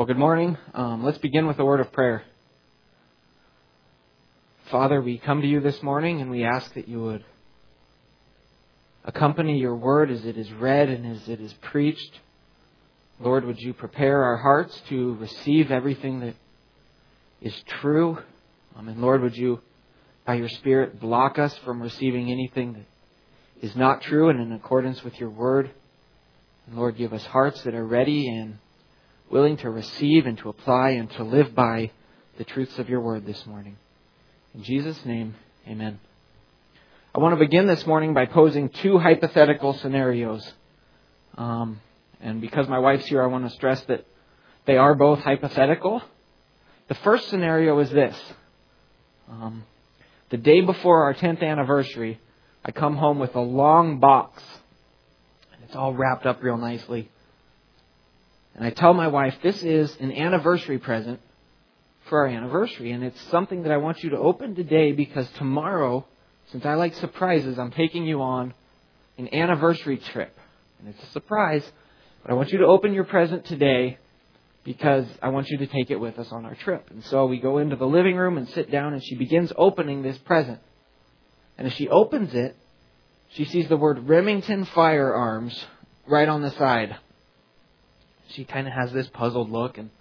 Well, good morning. Let's begin with a word of prayer. Father, we come to you this morning and we ask that you would accompany your word as it is read and as it is preached. Lord, would you prepare our hearts to receive everything that is true? And Lord, would you, by your Spirit, block us from receiving anything that is not true and in accordance with your word? And Lord, give us hearts that are ready and willing to receive and to apply and to live by the truths of your word this morning. In Jesus' name, amen. I want to begin this morning by posing two hypothetical scenarios. And because my wife's here, I want to stress that they are both hypothetical. The first scenario is this. The day before our 10th anniversary, I come home with a long box. And it's all wrapped up real nicely. And I tell my wife, this is an anniversary present for our anniversary. And it's something that I want you to open today because tomorrow, since I like surprises, I'm taking you on an anniversary trip. And it's a surprise, but I want you to open your present today because I want you to take it with us on our trip. And so we go into the living room and sit down and she begins opening this present. And as she opens it, she sees the word Remington Firearms right on the side. She kind of has this puzzled look and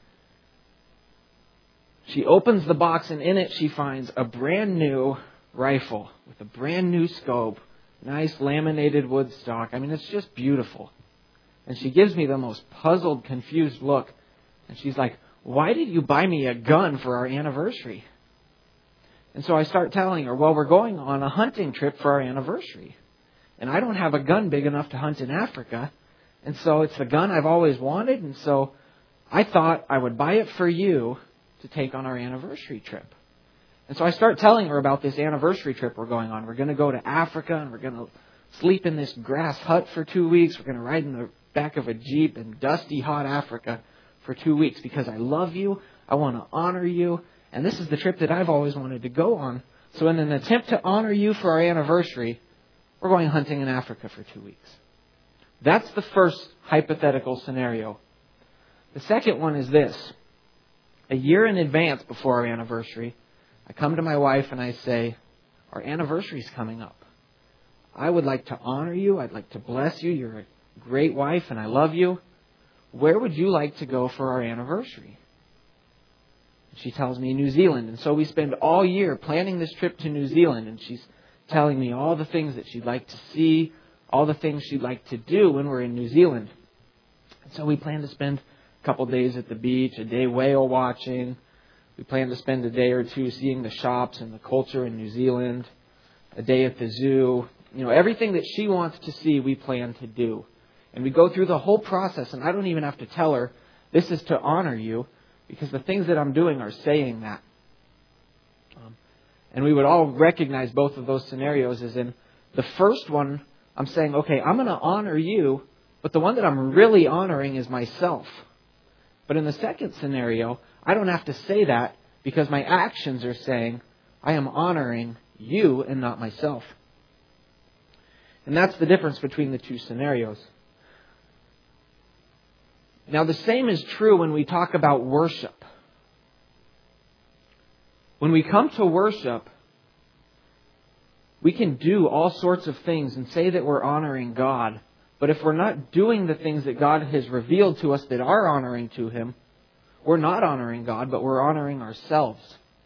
she opens the box and in it she finds a brand new rifle with a brand new scope, nice laminated wood stock. I mean, it's just beautiful. And she gives me the most puzzled, confused look. And she's like, why did you buy me a gun for our anniversary? And so I start telling her, well, we're going on a hunting trip for our anniversary. And I don't have a gun big enough to hunt in Africa. And so it's the gun I've always wanted. And so I thought I would buy it for you to take on our anniversary trip. And so I start telling her about this anniversary trip we're going on. We're going to go to Africa and we're going to sleep in this grass hut for 2 weeks. We're going to ride in the back of a Jeep in dusty, hot Africa for 2 weeks because I love you. I want to honor you. And this is the trip that I've always wanted to go on. So in an attempt to honor you for our anniversary, we're going hunting in Africa for 2 weeks. That's the first hypothetical scenario. The second one is this. A year in advance before our anniversary, I come to my wife and I say, our anniversary is coming up. I would like to honor you. I'd like to bless you. You're a great wife and I love you. Where would you like to go for our anniversary? She tells me New Zealand. And so we spend all year planning this trip to New Zealand. And she's telling me all the things that she'd like to see, all the things she'd like to do when we're in New Zealand. And so we plan to spend a couple days at the beach, a day whale watching. We plan to spend a day or two seeing the shops and the culture in New Zealand, a day at the zoo. You know, everything that she wants to see, we plan to do. And we go through the whole process, and I don't even have to tell her, this is to honor you, because the things that I'm doing are saying that. And we would all recognize both of those scenarios as in the first one, I'm saying, okay, I'm going to honor you, but the one that I'm really honoring is myself. But in the second scenario, I don't have to say that because my actions are saying I am honoring you and not myself. And that's the difference between the two scenarios. Now, the same is true when we talk about worship. When we come to worship, we can do all sorts of things and say that we're honoring God. But if we're not doing the things that God has revealed to us that are honoring to Him, we're not honoring God, but we're honoring ourselves.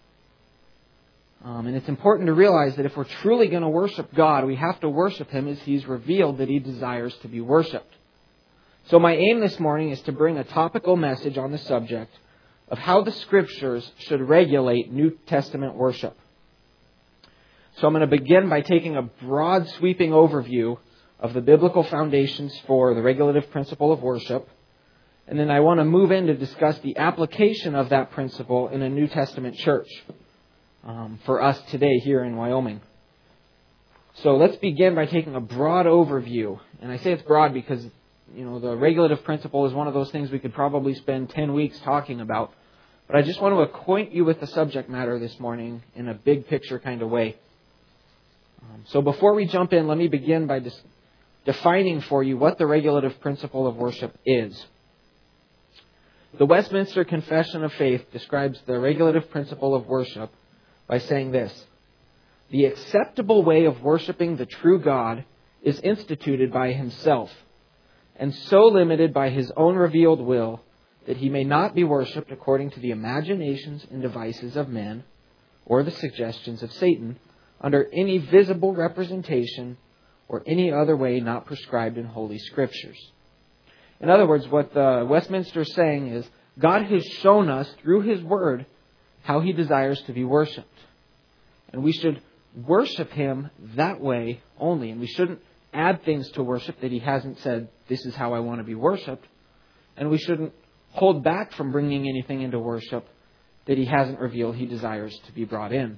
And it's important to realize that if we're truly going to worship God, we have to worship Him as He's revealed that He desires to be worshipped. So my aim this morning is to bring a topical message on the subject of how the Scriptures should regulate New Testament worship. So I'm going to begin by taking a broad sweeping overview of the biblical foundations for the regulative principle of worship. And then I want to move in to discuss the application of that principle in a New Testament church for us today here in Wyoming. So let's begin by taking a broad overview. And I say it's broad because, you know, the regulative principle is one of those things we could probably spend 10 weeks talking about. But I just want to acquaint you with the subject matter this morning in a big picture kind of way. So before we jump in, let me begin by defining for you what the regulative principle of worship is. The Westminster Confession of Faith describes the regulative principle of worship by saying this: the acceptable way of worshiping the true God is instituted by Himself, and so limited by His own revealed will that He may not be worshipped according to the imaginations and devices of men or the suggestions of Satan under any visible representation or any other way not prescribed in Holy Scriptures. In other words, what the Westminster is saying is God has shown us through His Word how He desires to be worshipped. And we should worship Him that way only. And we shouldn't add things to worship that He hasn't said, this is how I want to be worshipped. And we shouldn't hold back from bringing anything into worship that He hasn't revealed He desires to be brought in.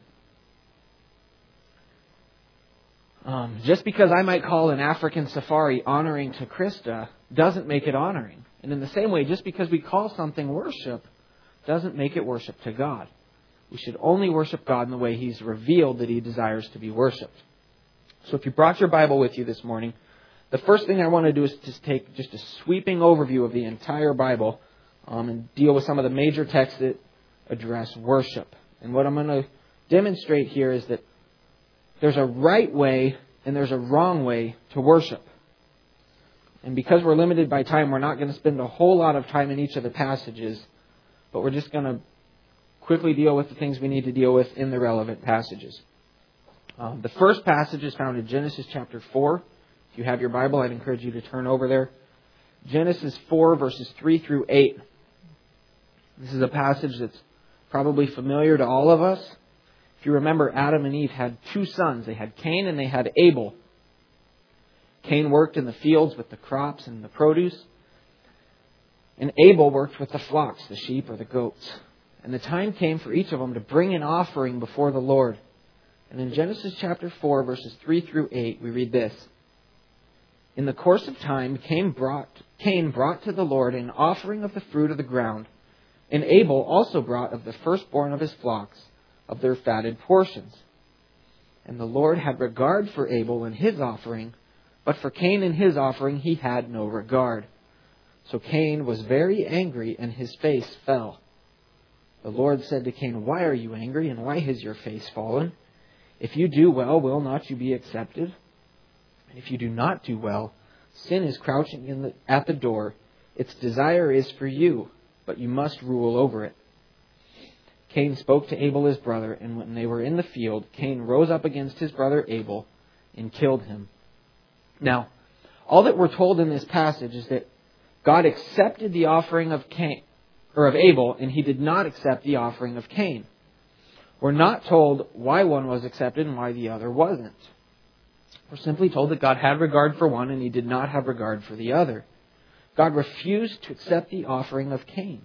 Just because I might call an African safari honoring to Krista doesn't make it honoring. And in the same way, just because we call something worship doesn't make it worship to God. We should only worship God in the way He's revealed that He desires to be worshipped. So if you brought your Bible with you this morning, the first thing I want to do is just take just a sweeping overview of the entire Bible and deal with some of the major texts that address worship. And what I'm going to demonstrate here is that there's a right way and there's a wrong way to worship. And because we're limited by time, we're not going to spend a whole lot of time in each of the passages, but we're just going to quickly deal with the things we need to deal with in the relevant passages. The first passage is found in Genesis chapter 4. If you have your Bible, I'd encourage you to turn over there. Genesis 4, verses 3 through 8. This is a passage that's probably familiar to all of us. If you remember, Adam and Eve had two sons. They had Cain and they had Abel. Cain worked in the fields with the crops and the produce. And Abel worked with the flocks, the sheep or the goats. And the time came for each of them to bring an offering before the Lord. And in Genesis chapter 4, verses 3 through 8, we read this. In the course of time, Cain brought to the Lord an offering of the fruit of the ground. And Abel also brought of the firstborn of his flocks, of their fatted portions. And the Lord had regard for Abel and his offering, but for Cain and his offering He had no regard. So Cain was very angry, and his face fell. The Lord said to Cain, "Why are you angry, and why has your face fallen? If you do well, will not you be accepted? And if you do not do well, sin is crouching at the door. Its desire is for you, but you must rule over it." Cain spoke to Abel his brother, and when they were in the field, Cain rose up against his brother Abel and killed him. Now, all that we're told in this passage is that God accepted the offering of Abel, and He did not accept the offering of Cain. We're not told why one was accepted and why the other wasn't. We're simply told that God had regard for one and He did not have regard for the other. God refused to accept the offering of Cain.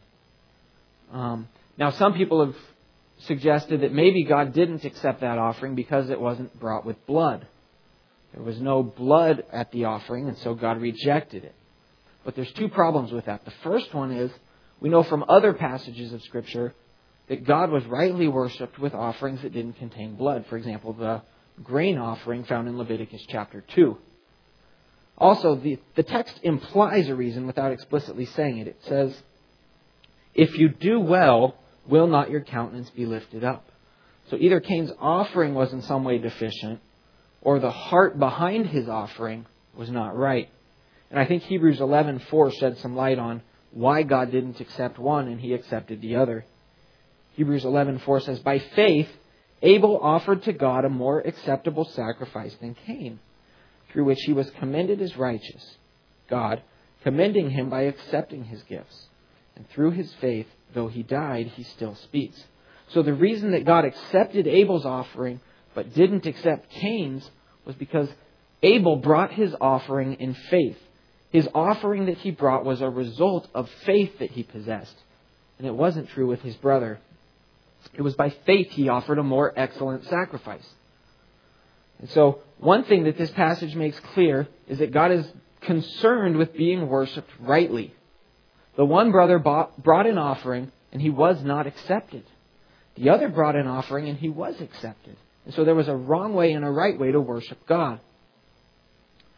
Now, some people have suggested that maybe God didn't accept that offering because it wasn't brought with blood. There was no blood at the offering, and so God rejected it. But there's two problems with that. The first one is, we know from other passages of Scripture that God was rightly worshipped with offerings that didn't contain blood. For example, the grain offering found in Leviticus chapter 2. Also, the text implies a reason without explicitly saying it. It says, "If you do well, will not your countenance be lifted up?" So either Cain's offering was in some way deficient, or the heart behind his offering was not right. And I think Hebrews 11:4 sheds some light on why God didn't accept one and He accepted the other. Hebrews 11:4 says, "By faith, Abel offered to God a more acceptable sacrifice than Cain, through which he was commended as righteous, God commending him by accepting his gifts. And through his faith, though he died, he still speaks." So the reason that God accepted Abel's offering but didn't accept Cain's was because Abel brought his offering in faith. His offering that he brought was a result of faith that he possessed. And it wasn't true with his brother. It was by faith he offered a more excellent sacrifice. And so one thing that this passage makes clear is that God is concerned with being worshipped rightly. The one brother brought an offering and he was not accepted. The other brought an offering and he was accepted. And so there was a wrong way and a right way to worship God.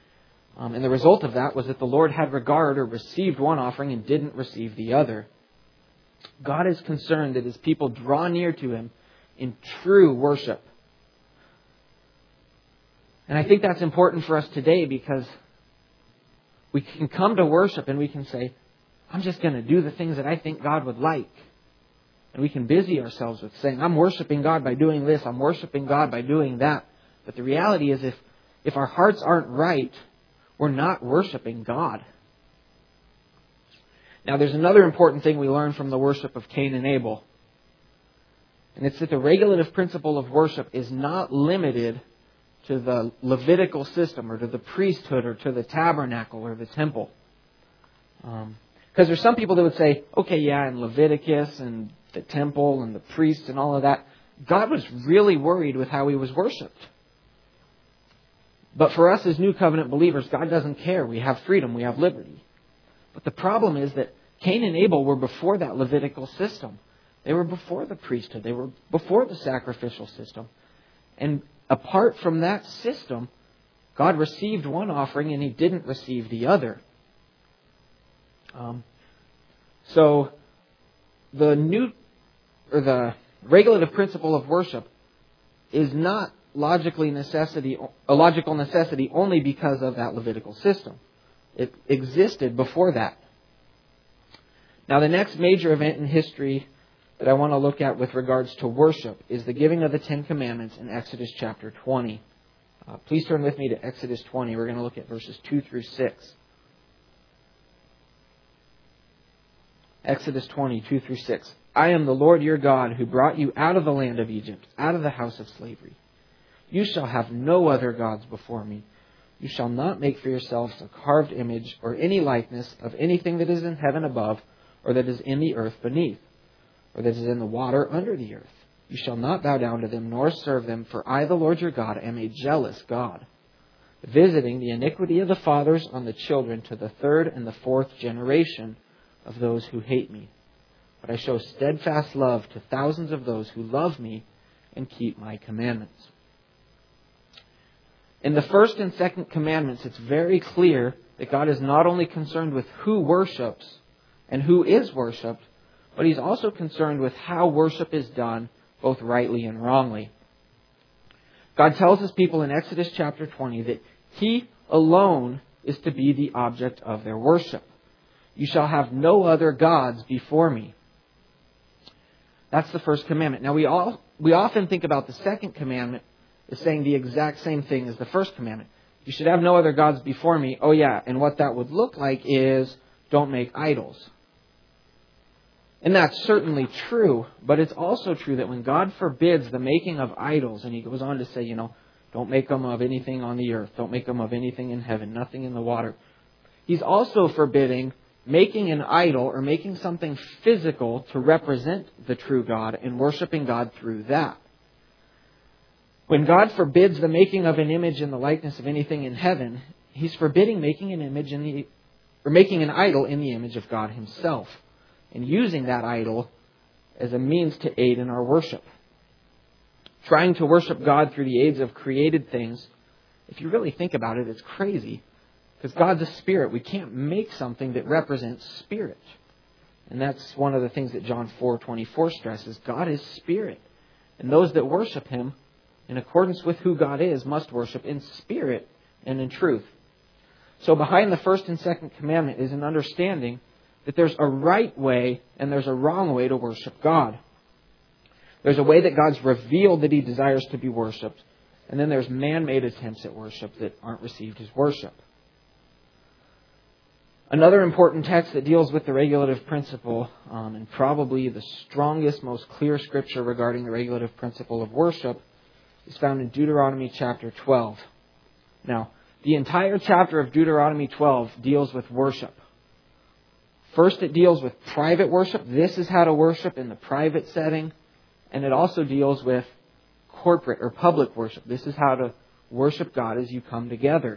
And the result of that was that the Lord had regard or received one offering and didn't receive the other. God is concerned that His people draw near to Him in true worship. And I think that's important for us today because we can come to worship and we can say, I'm just going to do the things that I think God would like. And we can busy ourselves with saying, I'm worshiping God by doing this, I'm worshiping God by doing that. But the reality is if our hearts aren't right, we're not worshiping God. Now there's another important thing we learn from the worship of Cain and Abel. And it's that the regulative principle of worship is not limited to the Levitical system or to the priesthood or to the tabernacle or the temple. Because there's some people that would say, okay, yeah, in Leviticus and the temple and the priests and all of that, God was really worried with how He was worshipped. But for us as New Covenant believers, God doesn't care. We have freedom. We have liberty. But the problem is that Cain and Abel were before that Levitical system. They were before the priesthood. They were before the sacrificial system. And apart from that system, God received one offering and He didn't receive the other. So the regulative principle of worship is not a logical necessity only because of that Levitical system. It existed before that. Now, the next major event in history that I want to look at with regards to worship is the giving of the Ten Commandments in Exodus chapter 20. Please turn with me to Exodus 20. We're going to look at verses 2 through 6. Exodus 20, 2 through 6. I am the Lord your God who brought you out of the land of Egypt, out of the house of slavery. You shall have no other gods before me. You shall not make for yourselves a carved image or any likeness of anything that is in heaven above, or that is in the earth beneath, or that is in the water under the earth. You shall not bow down to them nor serve them, for I, the Lord your God, am a jealous God, visiting the iniquity of the fathers on the children to the third and the fourth generation of those who hate me. But I show steadfast love to thousands of those who love me and keep my commandments. In the first and second commandments, it's very clear that God is not only concerned with who worships and who is worshipped, but He's also concerned with how worship is done, both rightly and wrongly. God tells His people in Exodus chapter 20 that He alone is to be the object of their worship. You shall have no other gods before me. That's the first commandment. Now we often think about the second commandment as saying the exact same thing as the first commandment. You should have no other gods before me. Oh yeah, and what that would look like is don't make idols. And that's certainly true, but it's also true that when God forbids the making of idols, and He goes on to say, don't make them of anything on the earth, don't make them of anything in heaven, nothing in the water. He's also forbidding making an idol or making something physical to represent the true God and worshiping God through that. When God forbids the making of an image in the likeness of anything in heaven, He's forbidding making making an idol in the image of God Himself, and using that idol as a means to aid in our worship. Trying to worship God through the aids of created things, if you really think about it, it's crazy. Because God's a spirit. We can't make something that represents spirit. And that's one of the things that John 4:24 stresses. God is spirit. And those that worship Him, in accordance with who God is, must worship in spirit and in truth. So behind the first and second commandment is an understanding that there's a right way and there's a wrong way to worship God. There's a way that God's revealed that He desires to be worshipped, and then there's man-made attempts at worship that aren't received as worship. Another important text that deals with the regulative principle, and probably the strongest, most clear scripture regarding the regulative principle of worship, is found in Deuteronomy chapter 12. Now, the entire chapter of Deuteronomy 12 deals with worship. First, it deals with private worship. This is how to worship in the private setting. And it also deals with corporate or public worship. This is how to worship God as you come together.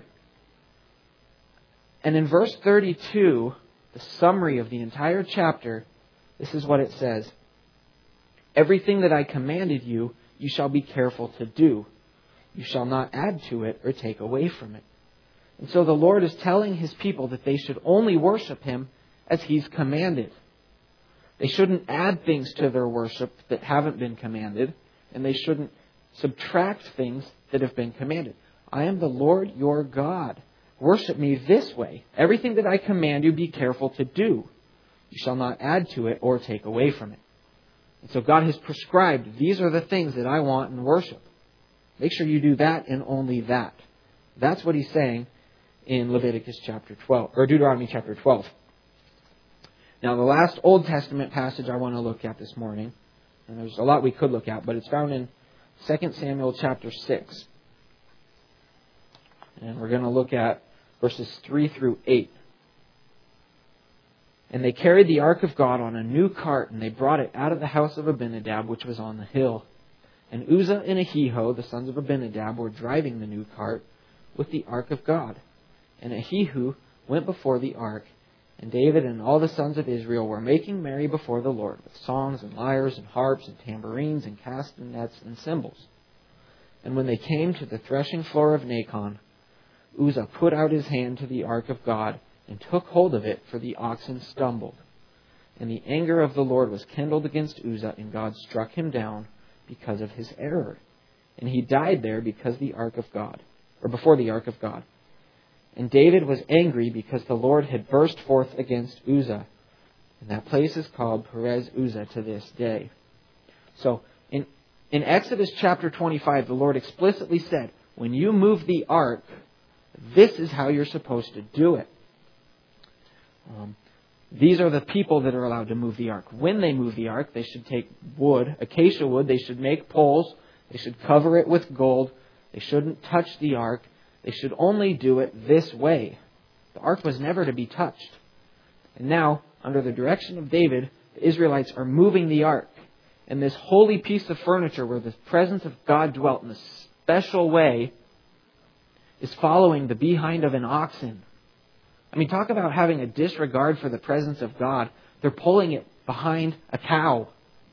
And in verse 32, the summary of the entire chapter, this is what it says. Everything that I commanded you, you shall be careful to do. You shall not add to it or take away from it. And so the Lord is telling His people that they should only worship Him as He's commanded. They shouldn't add things to their worship that haven't been commanded, and they shouldn't subtract things that have been commanded. I am the Lord your God. Worship me this way. Everything that I command you, be careful to do. You shall not add to it or take away from it. And so God has prescribed, these are the things that I want in worship. Make sure you do that and only that. That's what he's saying in Leviticus chapter 12, or Deuteronomy chapter 12. Now, the last Old Testament passage I want to look at this morning, and there's a lot we could look at, but it's found in 2 Samuel chapter 6. And we're going to look at verses 3 through 8. And they carried the ark of God on a new cart, and they brought it out of the house of Abinadab, which was on the hill. And Uzzah and Ahio, the sons of Abinadab, were driving the new cart with the ark of God. And Ahihu went before the ark, and David and all the sons of Israel were making merry before the Lord with songs and lyres and harps and tambourines and castanets and cymbals. And when they came to the threshing floor of Nacon, Uzzah put out his hand to the ark of God and took hold of it, for the oxen stumbled. And the anger of the Lord was kindled against Uzzah, and God struck him down because of his error. And he died there because the ark of God, or before the ark of God. And David was angry because the Lord had burst forth against Uzzah. And that place is called Perez Uzzah to this day. So, in Exodus chapter 25, the Lord explicitly said, when you move the ark, this is how you're supposed to do it. These are the people that are allowed to move the ark. When they move the ark, they should take wood, acacia wood. They should make poles. They should cover it with gold. They shouldn't touch the ark. They should only do it this way. The ark was never to be touched. And now, under the direction of David, the Israelites are moving the ark. And this holy piece of furniture where the presence of God dwelt in a special way is following the behind of an oxen. I mean, talk about having a disregard for the presence of God. They're pulling it behind a cow.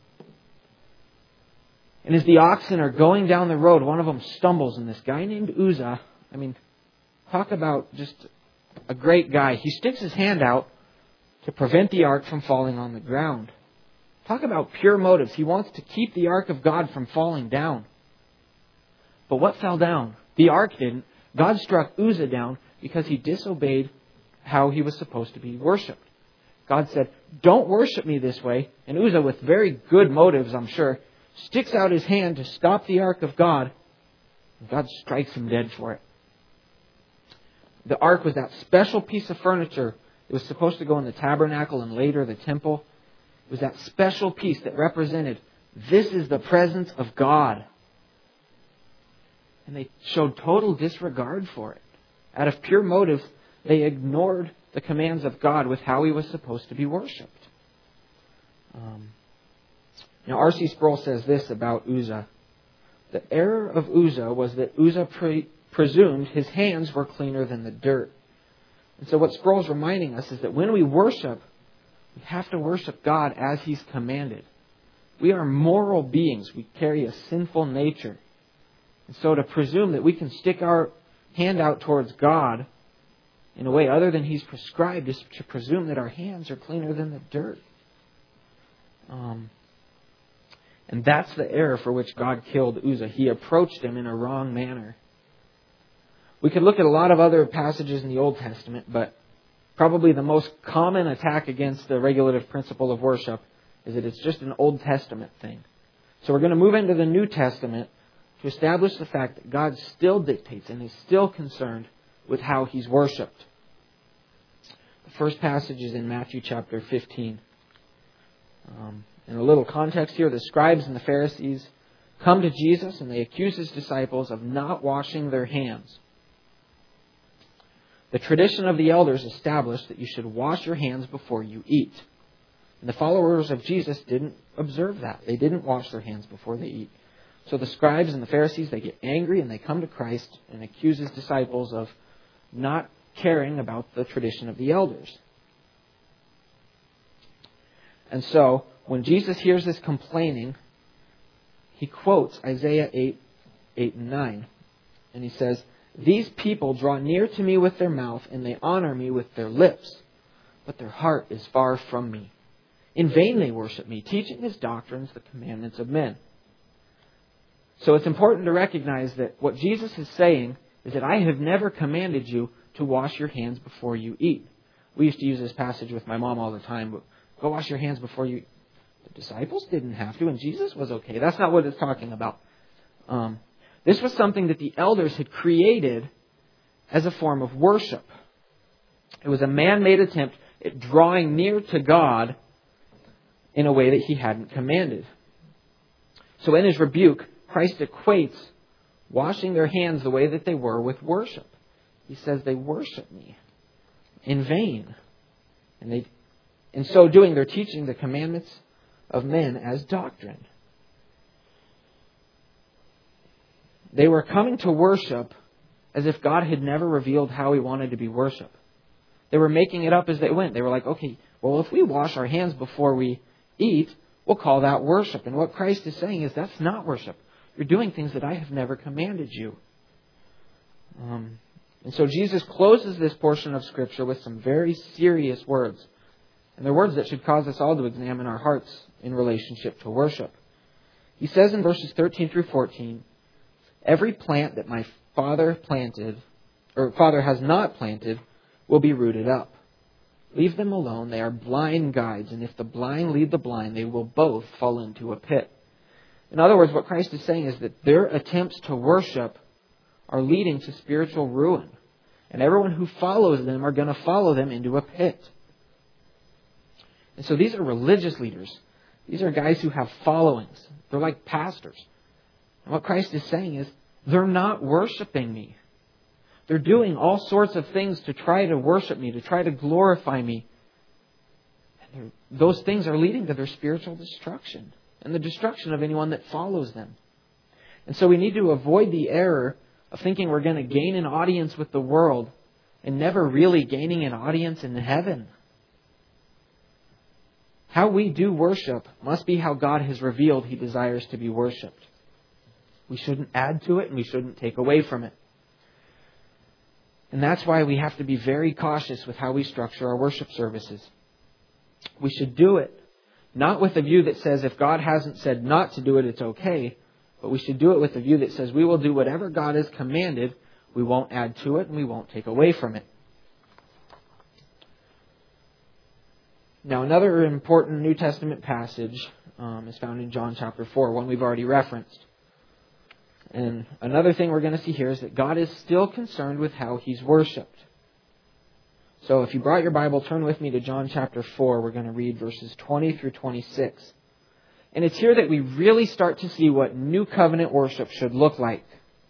And as the oxen are going down the road, one of them stumbles, and this guy named Uzzah, I mean, talk about just a great guy. He sticks his hand out to prevent the ark from falling on the ground. Talk about pure motives. He wants to keep the ark of God from falling down. But what fell down? The ark didn't. God struck Uzzah down because he disobeyed how he was supposed to be worshipped. God said, don't worship me this way. And Uzzah, with very good motives, I'm sure, sticks out his hand to stop the ark of God. And God strikes him dead for it. The ark was that special piece of furniture. It was supposed to go in the tabernacle and later the temple. It was that special piece that represented, this is the presence of God. And they showed total disregard for it. Out of pure motive, they ignored the commands of God with how he was supposed to be worshipped. Now, R.C. Sproul says this about Uzzah. The error of Uzzah was that Uzzah presumed his hands were cleaner than the dirt. And so what Sproul's reminding us is that when we worship, we have to worship God as he's commanded. We are moral beings. We carry a sinful nature. And so to presume that we can stick our hand out towards God in a way other than he's prescribed is to presume that our hands are cleaner than the dirt. And that's the error for which God killed Uzzah. He approached him in a wrong manner. We could look at a lot of other passages in the Old Testament, but probably the most common attack against the regulative principle of worship is that it's just an Old Testament thing. So we're going to move into the New Testament to establish the fact that God still dictates and is still concerned with how he's worshipped. The first passage is in Matthew chapter 15. In a little context here, the scribes and the Pharisees come to Jesus and they accuse his disciples of not washing their hands. The tradition of the elders established that you should wash your hands before you eat. And the followers of Jesus didn't observe that. They didn't wash their hands before they eat. So the scribes and the Pharisees, they get angry and they come to Christ and accuse his disciples of not caring about the tradition of the elders. And so, when Jesus hears this complaining, he quotes Isaiah 8 and 9. And he says, "These people draw near to me with their mouth, and they honor me with their lips, but their heart is far from me. In vain they worship me, teaching as doctrines the commandments of men. So it's important to recognize that what Jesus is saying is that I have never commanded you to wash your hands before you eat. We used to use this passage with my mom all the time. But go wash your hands before you eat. The disciples didn't have to, and Jesus was okay. That's not what it's talking about. This was something that the elders had created as a form of worship. It was a man-made attempt at drawing near to God in a way that He hadn't commanded. So in His rebuke, Christ equates washing their hands the way that they were with worship. He says they worship me in vain. And in so doing, they're teaching the commandments of men as doctrine. They were coming to worship as if God had never revealed how He wanted to be worshipped. They were making it up as they went. They were like, okay, well, if we wash our hands before we eat, we'll call that worship. And what Christ is saying is that's not worship. You're doing things that I have never commanded you. And so Jesus closes this portion of Scripture with some very serious words. And they're words that should cause us all to examine our hearts in relationship to worship. He says in verses 13 through 14, every plant that my Father has not planted will be rooted up. Leave them alone. They are blind guides. And if the blind lead the blind, they will both fall into a pit. In other words, what Christ is saying is that their attempts to worship are leading to spiritual ruin. And everyone who follows them are going to follow them into a pit. And so these are religious leaders. These are guys who have followings. They're like pastors. And what Christ is saying is, they're not worshiping me. They're doing all sorts of things to try to worship me, to try to glorify me. And those things are leading to their spiritual destruction and the destruction of anyone that follows them. And so we need to avoid the error of thinking we're going to gain an audience with the world and never really gaining an audience in heaven. How we do worship must be how God has revealed He desires to be worshipped. We shouldn't add to it and we shouldn't take away from it. And that's why we have to be very cautious with how we structure our worship services. We should do it not with a view that says if God hasn't said not to do it, it's okay. But we should do it with a view that says we will do whatever God has commanded. We won't add to it and we won't take away from it. Now, another important New Testament passage is found in John chapter 4, one we've already referenced. And another thing we're going to see here is that God is still concerned with how He's worshipped. So if you brought your Bible, turn with me to John chapter 4. We're going to read verses 20 through 26. And it's here that we really start to see what New Covenant worship should look like.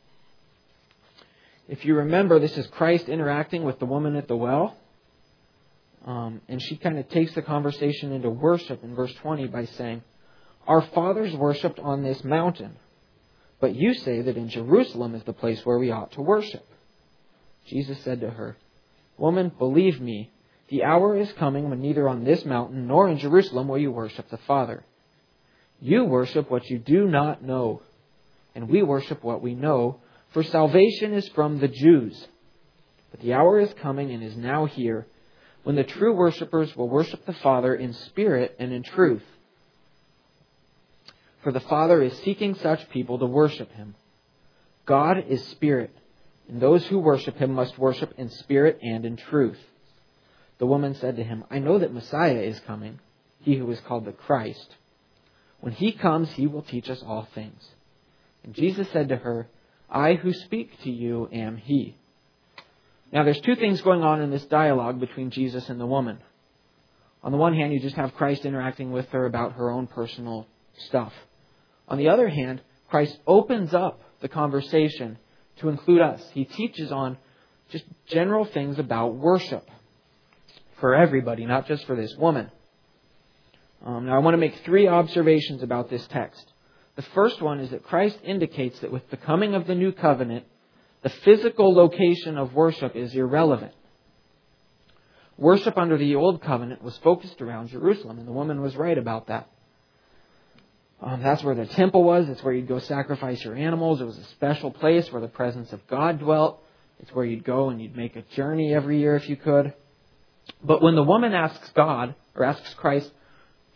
If you remember, this is Christ interacting with the woman at the well. And she kind of takes the conversation into worship in verse 20 by saying, "Our fathers worshipped on this mountain, but you say that in Jerusalem is the place where we ought to worship." Jesus said to her, "Woman, believe me, the hour is coming when neither on this mountain nor in Jerusalem will you worship the Father. You worship what you do not know, and we worship what we know, for salvation is from the Jews. But the hour is coming and is now here, when the true worshippers will worship the Father in spirit and in truth. For the Father is seeking such people to worship Him. God is spirit, and those who worship Him must worship in spirit and in truth." The woman said to Him, "I know that Messiah is coming, He who is called the Christ. When He comes, He will teach us all things." And Jesus said to her, "I who speak to you am He." Now, there's two things going on in this dialogue between Jesus and the woman. On the one hand, you just have Christ interacting with her about her own personal stuff. On the other hand, Christ opens up the conversation to include us. He teaches on just general things about worship for everybody, not just for this woman. Now, I want to make three observations about this text. The first one is that Christ indicates that with the coming of the new covenant, the physical location of worship is irrelevant. Worship under the old covenant was focused around Jerusalem, and the woman was right about that. That's where the temple was. It's where you'd go sacrifice your animals. It was a special place where the presence of God dwelt. It's where you'd go and you'd make a journey every year if you could. But when the woman asks God, or asks Christ,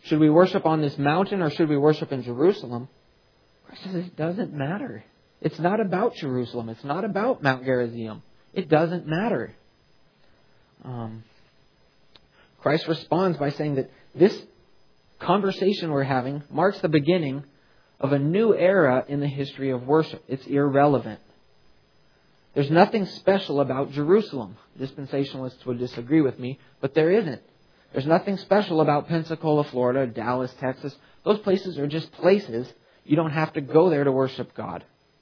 Should we worship on this mountain or should we worship in Jerusalem? Christ says it doesn't matter. It's not about Jerusalem. It's not about Mount Gerizim. It doesn't matter. Christ responds by saying that this conversation we're having marks the beginning of a new era in the history of worship. It's irrelevant. There's nothing special about Jerusalem. Dispensationalists would disagree with me, but there isn't. There's nothing special about Pensacola, Florida, Dallas, Texas. Those places are just places. You don't have to go there to worship God.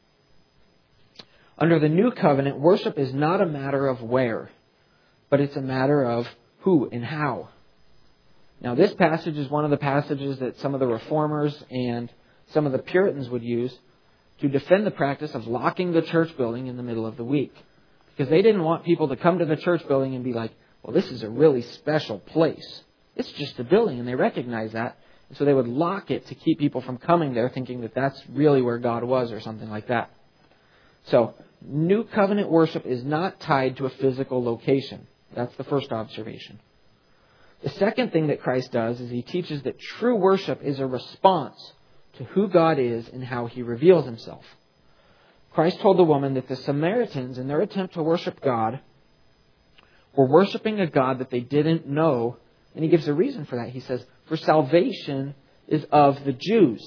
Under the new covenant, worship is not a matter of where, but it's a matter of who and how. Now, this passage is one of the passages that some of the reformers and some of the Puritans would use to defend the practice of locking the church building in the middle of the week. Because they didn't want people to come to the church building and be like, well, this is a really special place. It's just a building, and they recognize that. And so they would lock it to keep people from coming there thinking that that's really where God was or something like that. So, new covenant worship is not tied to a physical location. That's the first observation. The second thing that Christ does is He teaches that true worship is a response to who God is and how He reveals Himself. Christ told the woman that the Samaritans, in their attempt to worship God, were worshiping a God that they didn't know, and He gives a reason for that. He says, for salvation is of the Jews.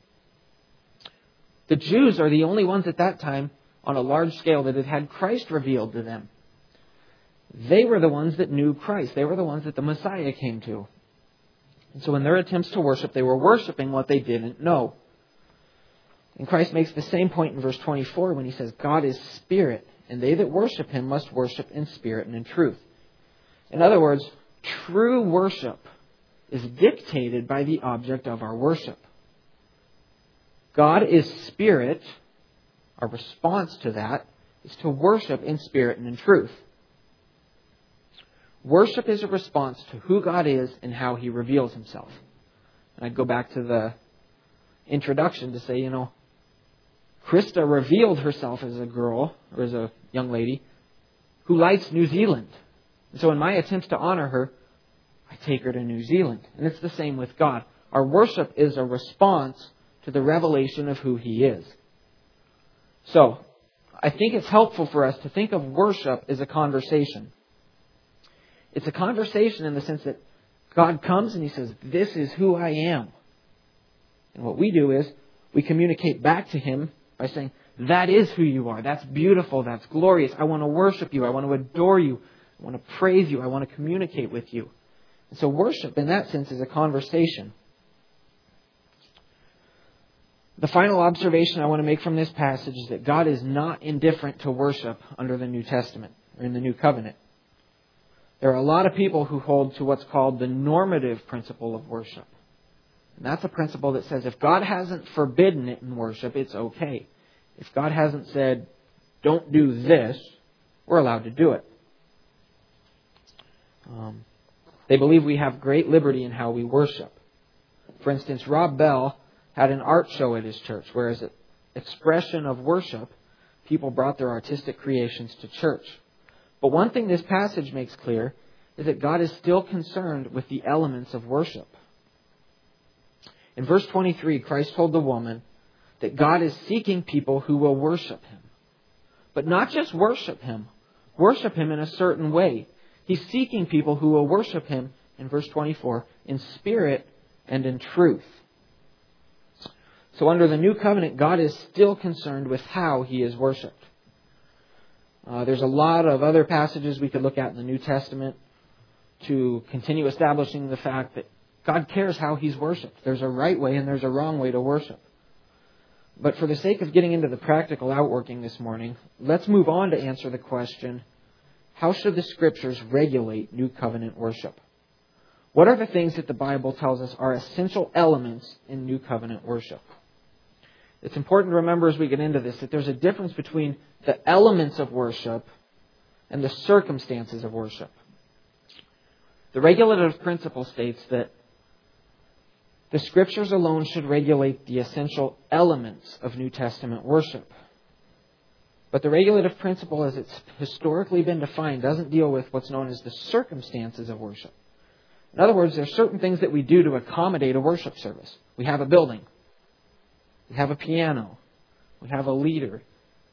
The Jews are the only ones at that time on a large scale that had Christ revealed to them. They were the ones that knew Christ. They were the ones that the Messiah came to. And so in their attempts to worship, they were worshiping what they didn't know. And Christ makes the same point in verse 24 when He says, God is spirit, and they that worship Him must worship in spirit and in truth. In other words, true worship is dictated by the object of our worship. God is spirit. Our response to that is to worship in spirit and in truth. Worship is a response to who God is and how He reveals Himself. And I'd go back to the introduction to say, Krista revealed herself as a girl, or as a young lady, who likes New Zealand. And so in my attempts to honor her, I take her to New Zealand. And it's the same with God. Our worship is a response to the revelation of who He is. So, I think it's helpful for us to think of worship as a conversation. It's a conversation in the sense that God comes and He says, this is who I am. And what we do is we communicate back to Him by saying, that is who you are. That's beautiful. That's glorious. I want to worship you. I want to adore you. I want to praise you. I want to communicate with you. And so worship in that sense is a conversation. The final observation I want to make from this passage is that God is not indifferent to worship under the New Testament or in the New Covenant. There are a lot of people who hold to what's called the normative principle of worship. And that's a principle that says if God hasn't forbidden it in worship, it's okay. If God hasn't said, don't do this, we're allowed to do it. They believe we have great liberty in how we worship. For instance, Rob Bell had an art show at his church, where as an expression of worship, people brought their artistic creations to church. But one thing this passage makes clear is that God is still concerned with the elements of worship. In verse 23, Christ told the woman that God is seeking people who will worship Him. But not just worship Him in a certain way. He's seeking people who will worship Him, in verse 24, in spirit and in truth. So under the New Covenant, God is still concerned with how He is worshipped. There's a lot of other passages we could look at in the New Testament to continue establishing the fact that God cares how He's worshipped. There's a right way and there's a wrong way to worship. But for the sake of getting into the practical outworking this morning, let's move on to answer the question, how should the Scriptures regulate New Covenant worship? What are the things that the Bible tells us are essential elements in New Covenant worship? It's important to remember as we get into this that there's a difference between the elements of worship and the circumstances of worship. The regulative principle states that the Scriptures alone should regulate the essential elements of New Testament worship. But the regulative principle, as it's historically been defined, doesn't deal with what's known as the circumstances of worship. In other words, there's certain things that we do to accommodate a worship service. We have a building. We have a piano. We have a leader.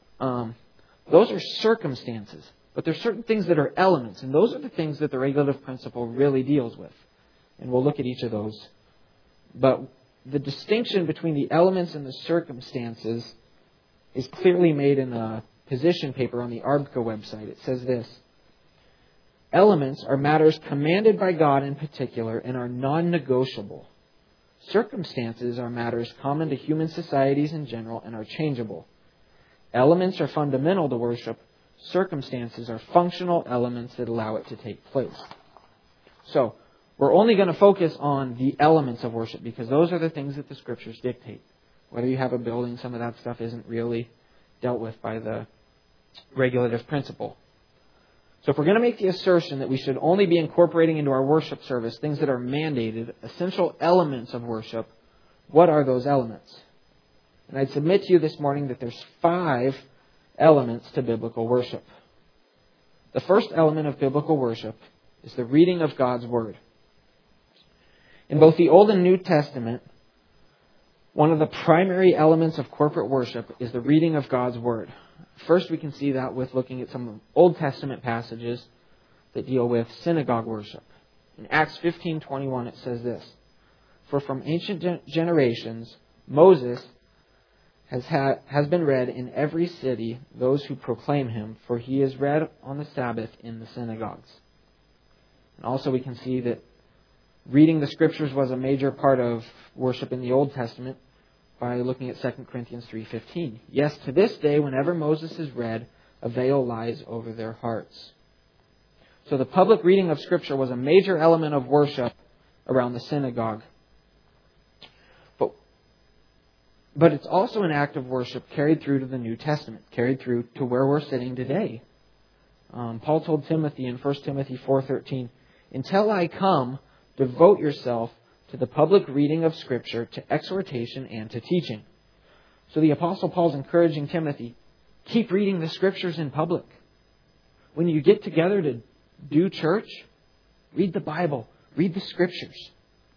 Those are circumstances. But there's certain things that are elements, and those are the things that the regulative principle really deals with. And we'll look at each of those. But the distinction between the elements and the circumstances is clearly made in a position paper on the ARBCA website. It says this: elements are matters commanded by God in particular and are non-negotiable. Circumstances are matters common to human societies in general and are changeable. Elements are fundamental to worship. Circumstances are functional elements that allow it to take place. So, we're only going to focus on the elements of worship because those are the things that the Scriptures dictate. Whether you have a building, some of that stuff isn't really dealt with by the regulative principle. So if we're going to make the assertion that we should only be incorporating into our worship service things that are mandated, essential elements of worship, what are those elements? And I'd submit to you this morning that there's 5 elements to biblical worship. The first element of biblical worship is the reading of God's Word. In both the Old and New Testament, one of the primary elements of corporate worship is the reading of God's Word. First, we can see that with looking at some Old Testament passages that deal with synagogue worship. In Acts 15:21, it says this: "For from ancient generations, Moses has been read in every city, those who proclaim him, for he is read on the Sabbath in the synagogues." And also we can see that reading the Scriptures was a major part of worship in the Old Testament by looking at 2 Corinthians 3:15. "Yes, to this day, whenever Moses is read, a veil lies over their hearts." So the public reading of Scripture was a major element of worship around the synagogue. But it's also an act of worship carried through to the New Testament, carried through to where we're sitting today. Paul told Timothy in 1 Timothy 4:13, "Until I come, devote yourself to the public reading of Scripture, to exhortation and to teaching." So the Apostle Paul's encouraging Timothy, keep reading the Scriptures in public. When you get together to do church, read the Bible, read the Scriptures.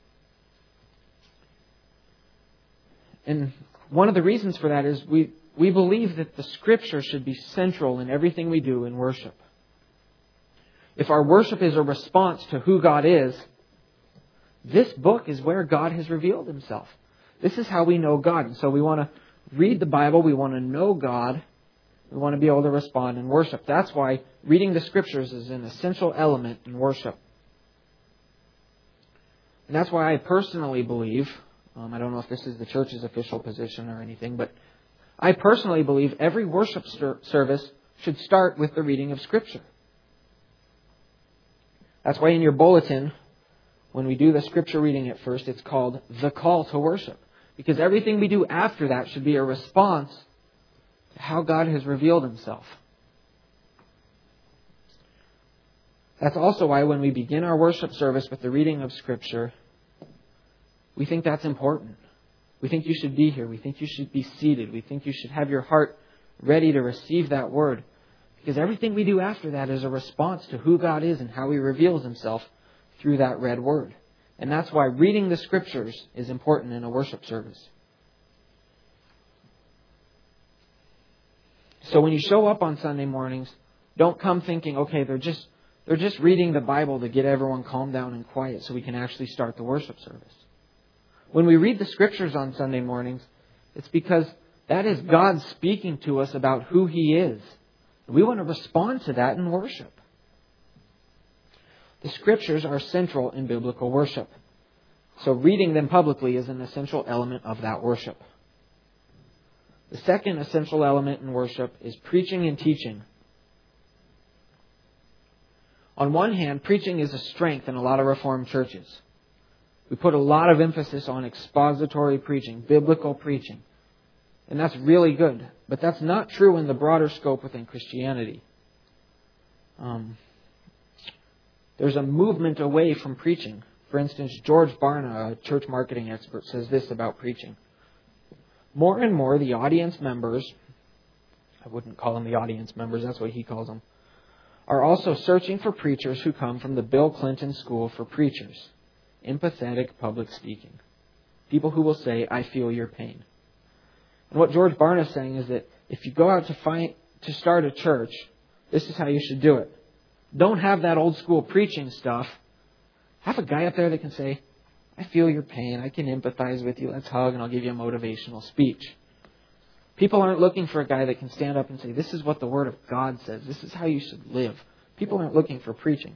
And one of the reasons for that is we believe that the Scripture should be central in everything we do in worship. If our worship is a response to who God is, this book is where God has revealed Himself. This is how we know God. And so we want to read the Bible. We want to know God. We want to be able to respond in worship. That's why reading the Scriptures is an essential element in worship. And that's why I personally believe, I don't know if this is the church's official position or anything, but I personally believe every worship service should start with the reading of Scripture. That's why in your bulletin, when we do the Scripture reading at first, it's called the call to worship. Because everything we do after that should be a response to how God has revealed Himself. That's also why when we begin our worship service with the reading of Scripture, we think that's important. We think you should be here. We think you should be seated. We think you should have your heart ready to receive that Word. Because everything we do after that is a response to who God is and how He reveals Himself through that read Word. And that's why reading the Scriptures is important in a worship service. So when you show up on Sunday mornings, don't come thinking, okay, they're just reading the Bible to get everyone calmed down and quiet so we can actually start the worship service. When we read the Scriptures on Sunday mornings, it's because that is God speaking to us about who He is. We want to respond to that in worship. The Scriptures are central in biblical worship. So reading them publicly is an essential element of that worship. The second essential element in worship is preaching and teaching. On one hand, preaching is a strength in a lot of Reformed churches. We put a lot of emphasis on expository preaching, biblical preaching. And that's really good. But that's not true in the broader scope within Christianity. There's a movement away from preaching. For instance, George Barna, a church marketing expert, says this about preaching. More and more, the audience members, I wouldn't call them the audience members, that's what he calls them, are also searching for preachers who come from the Bill Clinton School for Preachers. Empathetic public speaking. People who will say, I feel your pain. And what George Barna is saying is that if you go out to start a church, this is how you should do it. Don't have that old school preaching stuff. Have a guy up there that can say, I feel your pain. I can empathize with you. Let's hug and I'll give you a motivational speech. People aren't looking for a guy that can stand up and say, this is what the Word of God says. This is how you should live. People aren't looking for preaching.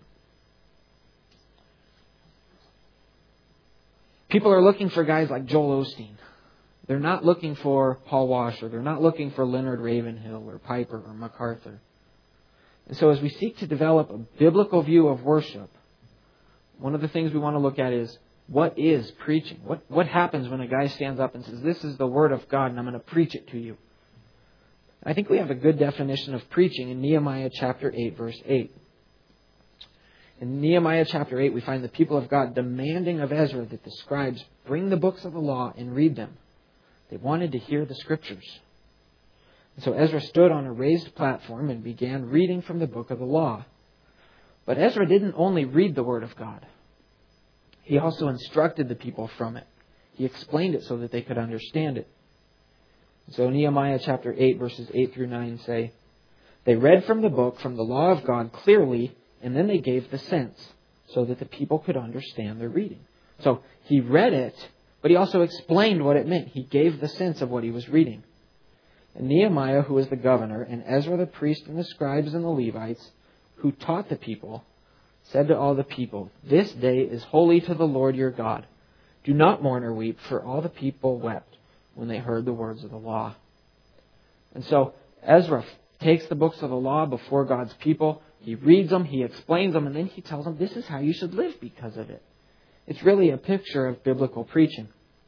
People are looking for guys like Joel Osteen. They're not looking for Paul Washer. They're not looking for Leonard Ravenhill or Piper or MacArthur. And so as we seek to develop a biblical view of worship, one of the things we want to look at is, what is preaching? What happens when a guy stands up and says, this is the Word of God and I'm going to preach it to you? I think we have a good definition of preaching in Nehemiah chapter 8, verse 8. In Nehemiah chapter 8, we find the people of God demanding of Ezra that the scribes bring the books of the law and read them. They wanted to hear the Scriptures. And so Ezra stood on a raised platform and began reading from the book of the law. But Ezra didn't only read the Word of God. He also instructed the people from it. He explained it so that they could understand it. So Nehemiah chapter 8, verses 8 through 9 say, they read from the book, from the law of God clearly, and then they gave the sense so that the people could understand their reading. So he read it, but he also explained what it meant. He gave the sense of what he was reading. And Nehemiah, who was the governor, and Ezra the priest, and the scribes and the Levites, who taught the people, said to all the people, this day is holy to the Lord your God. Do not mourn or weep, for all the people wept when they heard the words of the law. And so Ezra takes the books of the law before God's people. He reads them, he explains them, and then he tells them this is how you should live because of it. It's really a picture of biblical preaching.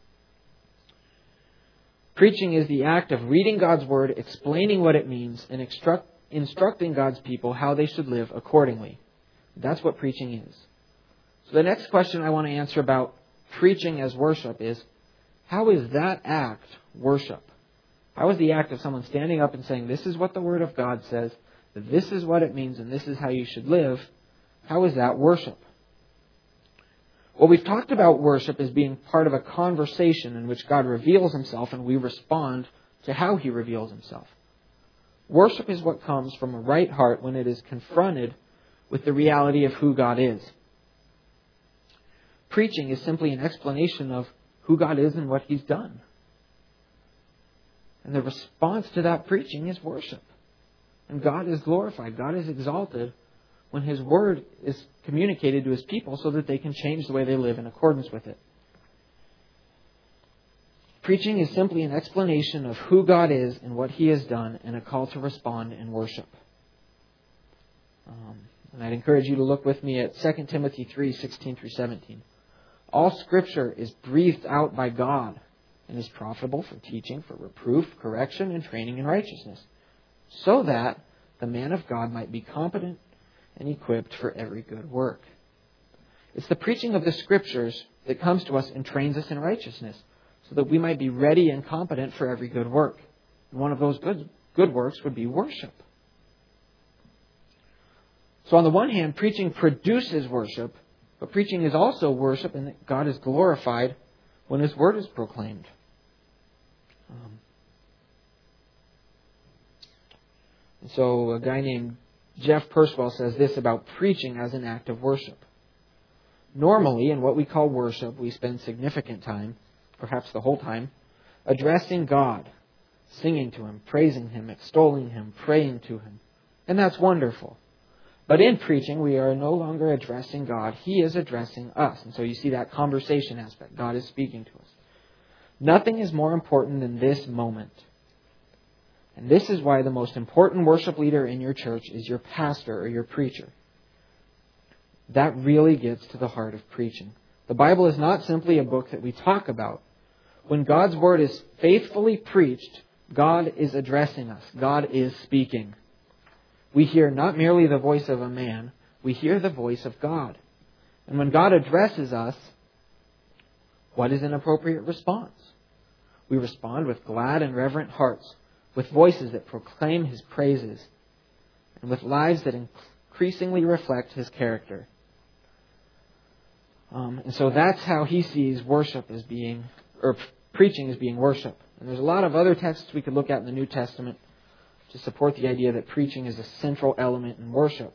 Preaching is the act of reading God's Word, explaining what it means, and instructing God's people how they should live accordingly. That's what preaching is. So the next question I want to answer about preaching as worship is, how is that act worship? How is the act of someone standing up and saying, this is what the Word of God says, that this is what it means, and this is how you should live, how is that worship? Well, we've talked about worship as being part of a conversation in which God reveals Himself and we respond to how He reveals Himself. Worship is what comes from a right heart when it is confronted with the reality of who God is. Preaching is simply an explanation of who God is and what He's done. And the response to that preaching is worship. And God is glorified, God is exalted when His Word is communicated to His people so that they can change the way they live in accordance with it. Preaching is simply an explanation of who God is and what He has done, and a call to respond in worship. And I'd encourage you to look with me at 2 Timothy 3, 16 through 17. All Scripture is breathed out by God and is profitable for teaching, for reproof, correction, and training in righteousness, so that the man of God might be competent and equipped for every good work. It's the preaching of the Scriptures that comes to us and trains us in righteousness, so that we might be ready and competent for every good work. And one of those good works would be worship. So on the one hand, preaching produces worship, but preaching is also worship, and that God is glorified when His Word is proclaimed. And so a guy named Jeff Purswell says this about preaching as an act of worship. Normally, in what we call worship, we spend significant time, perhaps the whole time, addressing God, singing to Him, praising Him, extolling Him, praying to Him. And that's wonderful. But in preaching, we are no longer addressing God. He is addressing us. And so you see that conversation aspect. God is speaking to us. Nothing is more important than this moment. And this is why the most important worship leader in your church is your pastor or your preacher. That really gets to the heart of preaching. The Bible is not simply a book that we talk about. When God's Word is faithfully preached, God is addressing us. God is speaking. We hear not merely the voice of a man, we hear the voice of God. And when God addresses us, what is an appropriate response? We respond with glad and reverent hearts, with voices that proclaim His praises, and with lives that increasingly reflect His character. And so that's how he sees worship as being, or preaching as being worship. And there's a lot of other texts we could look at in the New Testament to support the idea that preaching is a central element in worship.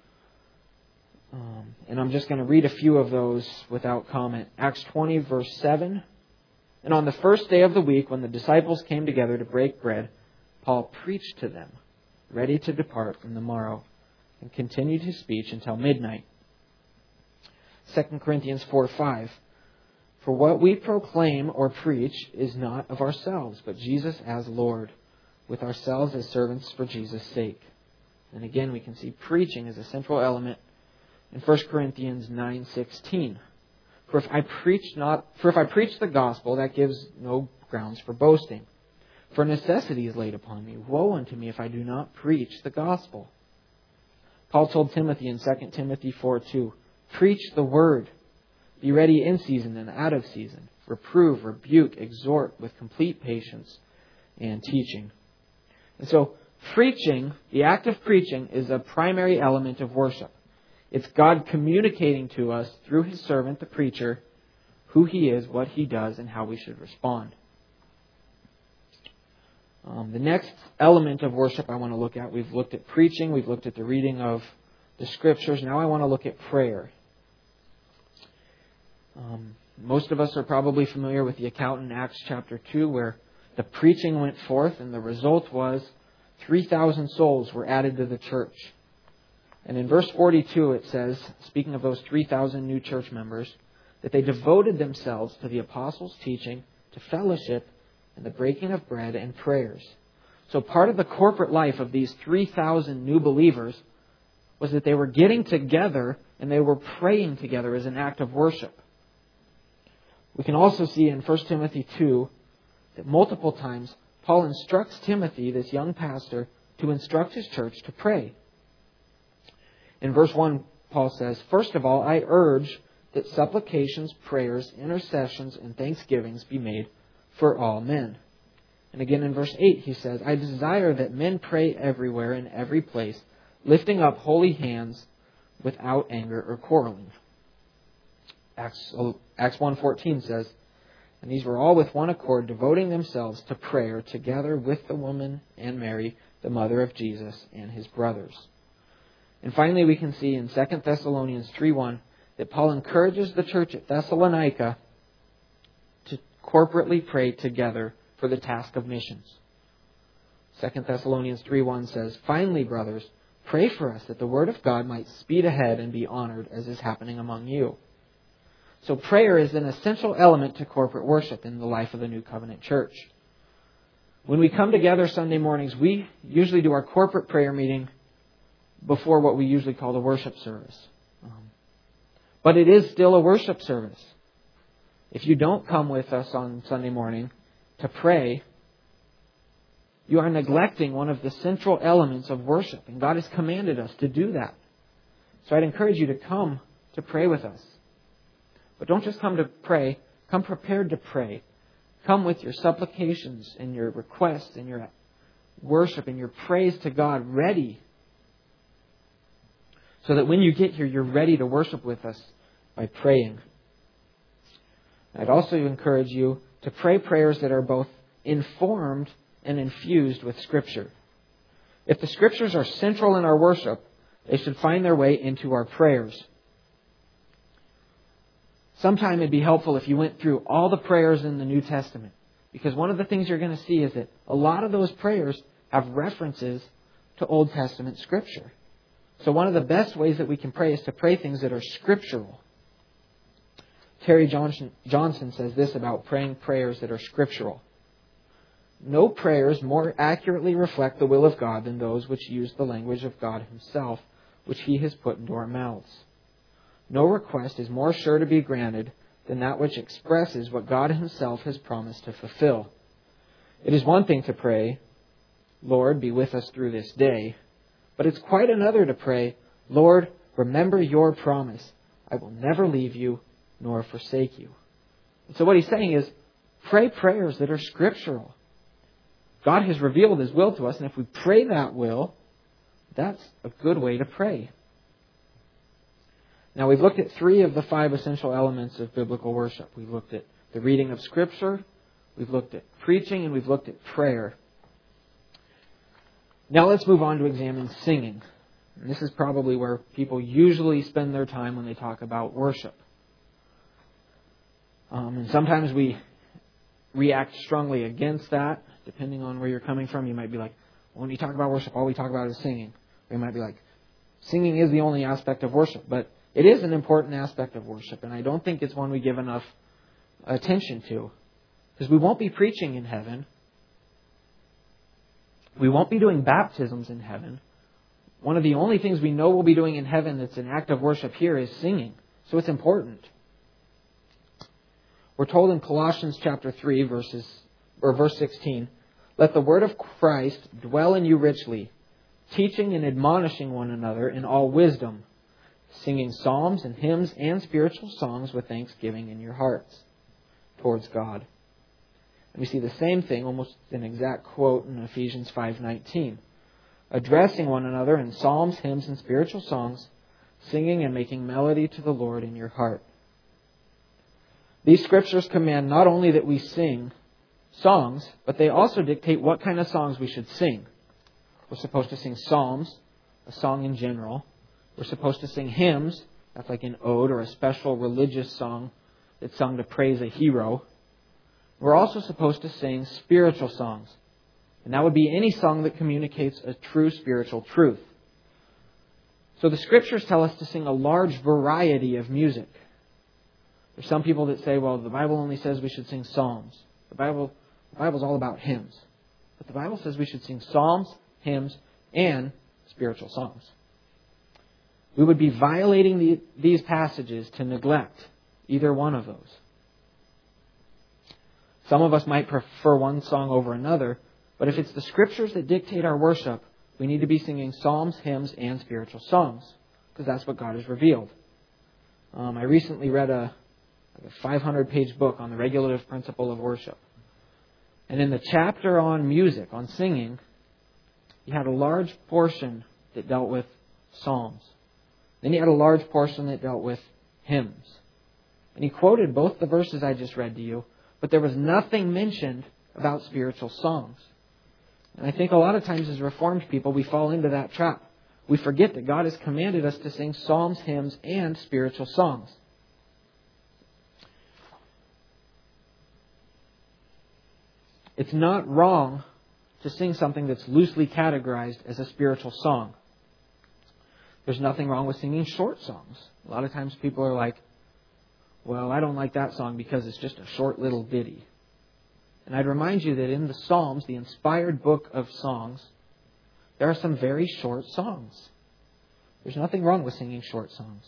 And I'm just going to read a few of those without comment. Acts 20, verse 7. And on the first day of the week, when the disciples came together to break bread, Paul preached to them, ready to depart from the morrow, and continued his speech until midnight. 2 Corinthians 4:5. For what we proclaim or preach is not of ourselves, but Jesus as Lord, with ourselves as servants for Jesus' sake. And again, we can see preaching as a central element in 1 Corinthians 9:16. For if I preach the gospel, that gives no grounds for boasting. For necessity is laid upon me. Woe unto me if I do not preach the gospel. Paul told Timothy in 2 Timothy 4:2, preach the word. Be ready in season and out of season. Reprove, rebuke, exhort with complete patience and teaching. And so, preaching, the act of preaching, is a primary element of worship. It's God communicating to us through His servant, the preacher, who He is, what He does, and how we should respond. The next element of worship I want to look at, we've looked at preaching, we've looked at the reading of the Scriptures. Now I want to look at prayer. Most of us are probably familiar with the account in Acts chapter 2 where the preaching went forth and the result was 3,000 souls were added to the church. And in verse 42 it says, speaking of those 3,000 new church members, that they devoted themselves to the apostles' teaching, to fellowship, and the breaking of bread and prayers. So part of the corporate life of these 3,000 new believers was that they were getting together and they were praying together as an act of worship. We can also see in 1 Timothy 2 that multiple times Paul instructs Timothy, this young pastor, to instruct his church to pray. In verse 1, Paul says, first of all, I urge that supplications, prayers, intercessions, and thanksgivings be made for all men. And again in verse 8 he says, I desire that men pray everywhere in every place, lifting up holy hands without anger or quarreling. Acts 1:14 says, and these were all with one accord, devoting themselves to prayer together with the woman and Mary, the mother of Jesus, and his brothers. And finally we can see in 2 Thessalonians 3:1 that Paul encourages the church at Thessalonica to corporately pray together for the task of missions. 2 Thessalonians 3:1 says, finally, brothers, pray for us that the word of God might speed ahead and be honored as is happening among you. So prayer is an essential element to corporate worship in the life of the New Covenant Church. When we come together Sunday mornings, we usually do our corporate prayer meeting before what we usually call the worship service. But it is still a worship service. If you don't come with us on Sunday morning to pray, you are neglecting one of the central elements of worship. And God has commanded us to do that. So I'd encourage you to come to pray with us. But don't just come to pray. Come prepared to pray. Come with your supplications and your requests and your worship and your praise to God ready. So that when you get here, you're ready to worship with us by praying. I'd also encourage you to pray prayers that are both informed and infused with Scripture. If the Scriptures are central in our worship, they should find their way into our prayers. Sometime it'd be helpful if you went through all the prayers in the New Testament. Because one of the things you're going to see is that a lot of those prayers have references to Old Testament Scripture. So one of the best ways that we can pray is to pray things that are scriptural. Terry Johnson says this about praying prayers that are scriptural. No prayers more accurately reflect the will of God than those which use the language of God Himself, which He has put into our mouths. No request is more sure to be granted than that which expresses what God Himself has promised to fulfill. It is one thing to pray, Lord, be with us through this day. But it's quite another to pray, Lord, remember your promise. I will never leave you nor forsake you. And so what he's saying is, pray prayers that are scriptural. God has revealed His will to us, and if we pray that will, that's a good way to pray. Now, we've looked at 3 of the 5 essential elements of biblical worship. We've looked at the reading of Scripture, we've looked at preaching, and we've looked at prayer. Now let's move on to examine singing. And this is probably where people usually spend their time when they talk about worship. And sometimes we react strongly against that, depending on where you're coming from. You might be like, well, when you talk about worship, all we talk about is singing. Or you might be like, singing is the only aspect of worship. But it is an important aspect of worship, and I don't think it's one we give enough attention to. Because we won't be preaching in heaven. We won't be doing baptisms in heaven. One of the only things we know we'll be doing in heaven that's an act of worship here is singing. So it's important. We're told in Colossians chapter 3, verse 16, "Let the word of Christ dwell in you richly, teaching and admonishing one another in all wisdom, singing psalms and hymns and spiritual songs with thanksgiving in your hearts towards God." And we see the same thing, almost an exact quote in Ephesians 5:19. "Addressing one another in psalms, hymns, and spiritual songs, singing and making melody to the Lord in your heart." These scriptures command not only that we sing songs, but they also dictate what kind of songs we should sing. We're supposed to sing psalms, a song in general. We're supposed to sing hymns, that's like an ode or a special religious song that's sung to praise a hero. We're also supposed to sing spiritual songs. And that would be any song that communicates a true spiritual truth. So the Scriptures tell us to sing a large variety of music. There's some people that say, well, the Bible only says we should sing psalms. The Bible's all about hymns. But the Bible says we should sing psalms, hymns, and spiritual songs. We would be violating these passages to neglect either one of those. Some of us might prefer one song over another, but if it's the Scriptures that dictate our worship, we need to be singing psalms, hymns, and spiritual songs, because that's what God has revealed. I recently read a 500-page book on the regulative principle of worship. And in the chapter on music, on singing, you had a large portion that dealt with psalms. Then you had a large portion that dealt with hymns. And he quoted both the verses I just read to you, but there was nothing mentioned about spiritual songs. And I think a lot of times as Reformed people, we fall into that trap. We forget that God has commanded us to sing psalms, hymns, and spiritual songs. It's not wrong to sing something that's loosely categorized as a spiritual song. There's nothing wrong with singing short songs. A lot of times people are like, well, I don't like that song because it's just a short little ditty. And I'd remind you that in the Psalms, the inspired book of songs, there are some very short songs. There's nothing wrong with singing short songs.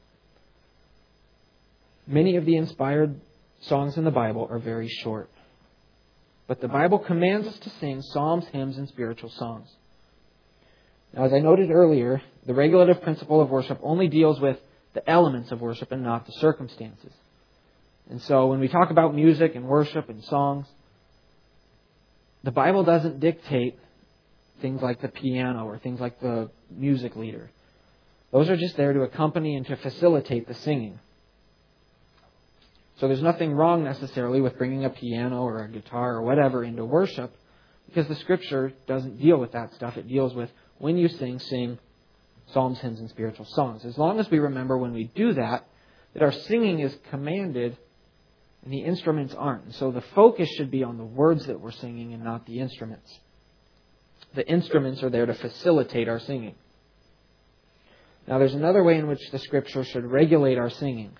Many of the inspired songs in the Bible are very short. But the Bible commands us to sing psalms, hymns, and spiritual songs. Now, as I noted earlier, the regulative principle of worship only deals with the elements of worship and not the circumstances. And so when we talk about music and worship and songs, the Bible doesn't dictate things like the piano or things like the music leader. Those are just there to accompany and to facilitate the singing. So there's nothing wrong necessarily with bringing a piano or a guitar or whatever into worship, because the Scripture doesn't deal with that stuff. It deals with when you sing psalms, hymns, and spiritual songs. As long as we remember when we do that our singing is commanded and the instruments aren't. And so the focus should be on the words that we're singing and not the instruments. The instruments are there to facilitate our singing. Now there's another way in which the Scripture should regulate our singing.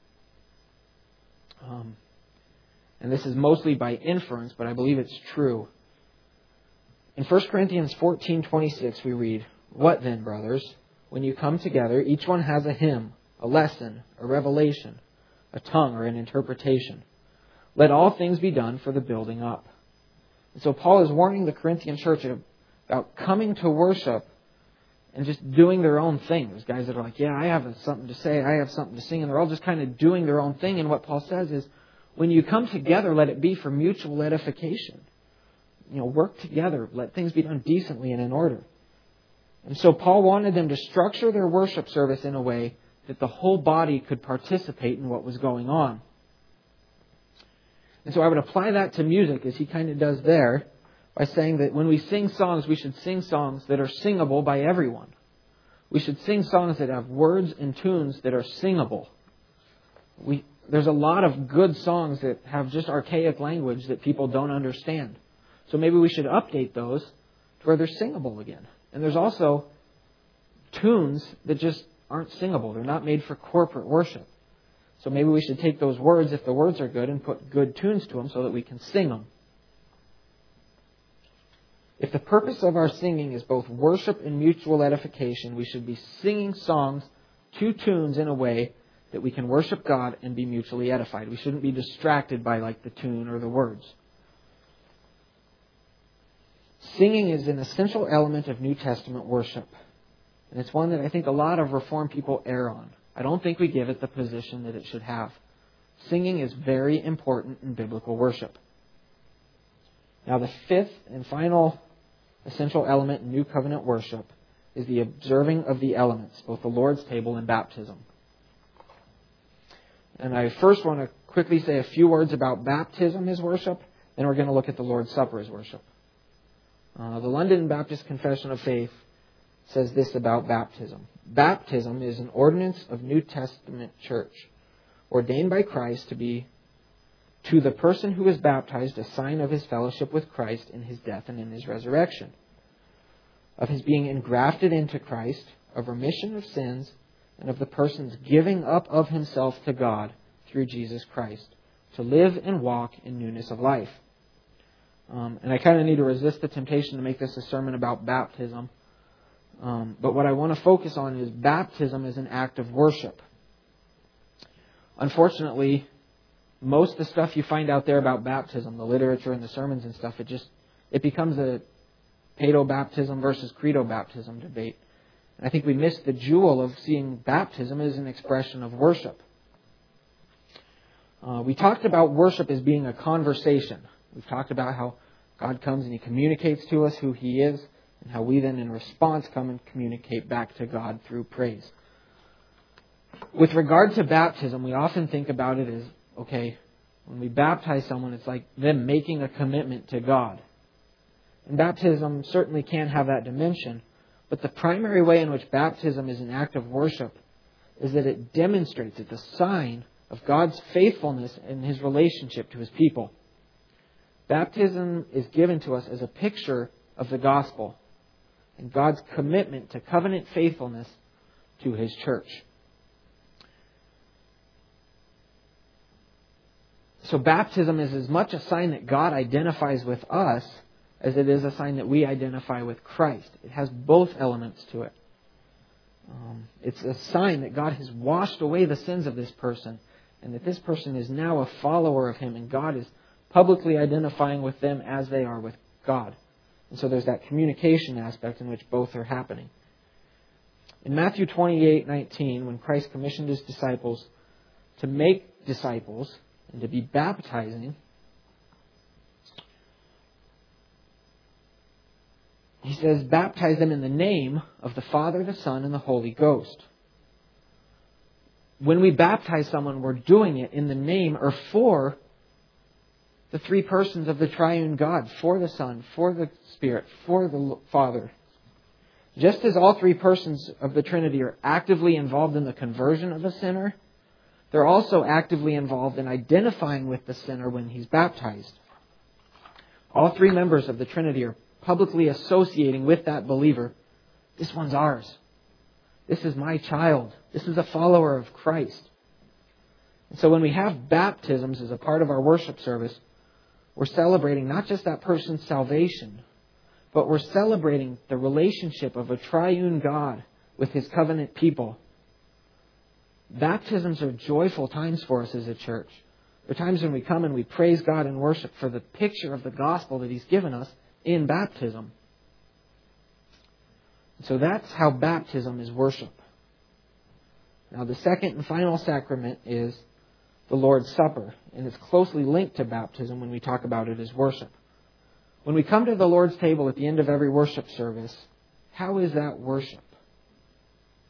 And this is mostly by inference, but I believe it's true. In 1 Corinthians 14:26 we read, "What then, brothers? When you come together, each one has a hymn, a lesson, a revelation, a tongue, or an interpretation. Let all things be done for the building up." And so Paul is warning the Corinthian church about coming to worship and just doing their own thing. There's guys that are like, yeah, I have something to say, I have something to sing, and they're all just kind of doing their own thing. And what Paul says is, when you come together, let it be for mutual edification. Work together. Let things be done decently and in order. And so Paul wanted them to structure their worship service in a way that the whole body could participate in what was going on. And so I would apply that to music, as he kind of does there, by saying that when we sing songs, we should sing songs that are singable by everyone. We should sing songs that have words and tunes that are singable. There's a lot of good songs that have just archaic language that people don't understand. So maybe we should update those to where they're singable again. And there's also tunes that just aren't singable. They're not made for corporate worship. So maybe we should take those words, if the words are good, and put good tunes to them so that we can sing them. If the purpose of our singing is both worship and mutual edification, we should be singing songs to tunes in a way that we can worship God and be mutually edified. We shouldn't be distracted by the tune or the words. Singing is an essential element of New Testament worship. And it's one that I think a lot of Reformed people err on. I don't think we give it the position that it should have. Singing is very important in biblical worship. Now, the fifth and final essential element in New Covenant worship is the observing of the elements, both the Lord's table and baptism. And I first want to quickly say a few words about baptism as worship, then we're going to look at the Lord's Supper as worship. The London Baptist Confession of Faith says this about baptism. Baptism is an ordinance of New Testament church, ordained by Christ to be to the person who is baptized a sign of his fellowship with Christ in his death and in his resurrection, of his being engrafted into Christ, of remission of sins, and of the person's giving up of himself to God through Jesus Christ, to live and walk in newness of life. And I kind of need to resist the temptation to make this a sermon about baptism. But what I want to focus on is baptism as an act of worship. Unfortunately, most of the stuff you find out there about baptism, the literature and the sermons and stuff, it becomes a paedo-baptism versus credo-baptism debate. And I think we miss the jewel of seeing baptism as an expression of worship. We talked about worship as being a conversation. We've talked about how God comes and He communicates to us who He is, and how we then in response come and communicate back to God through praise. With regard to baptism, we often think about it as, okay, when we baptize someone, it's like them making a commitment to God. And baptism certainly can have that dimension, but the primary way in which baptism is an act of worship is that it demonstrates, it's a sign of God's faithfulness in His relationship to His people. Baptism is given to us as a picture of the gospel and God's commitment to covenant faithfulness to His church. So baptism is as much a sign that God identifies with us as it is a sign that we identify with Christ. It has both elements to it. It's a sign that God has washed away the sins of this person and that this person is now a follower of Him, and God is publicly identifying with them as they are with God. And so there's that communication aspect in which both are happening. In Matthew 28:19, when Christ commissioned His disciples to make disciples and to be baptizing, He says, baptize them in the name of the Father, the Son, and the Holy Ghost. When we baptize someone, we're doing it in the name or for the three persons of the triune God, for the Son, for the Spirit, for the Father. Just as all three persons of the Trinity are actively involved in the conversion of a sinner, they're also actively involved in identifying with the sinner when he's baptized. All three members of the Trinity are publicly associating with that believer. This one's ours. This is my child. This is a follower of Christ. And so when we have baptisms as a part of our worship service, we're celebrating not just that person's salvation, but we're celebrating the relationship of a triune God with His covenant people. Baptisms are joyful times for us as a church. They're times when we come and we praise God and worship for the picture of the gospel that He's given us in baptism. So that's how baptism is worship. Now the second and final sacrament is the Lord's Supper, and it's closely linked to baptism when we talk about it as worship. When we come to the Lord's table at the end of every worship service, how is that worship?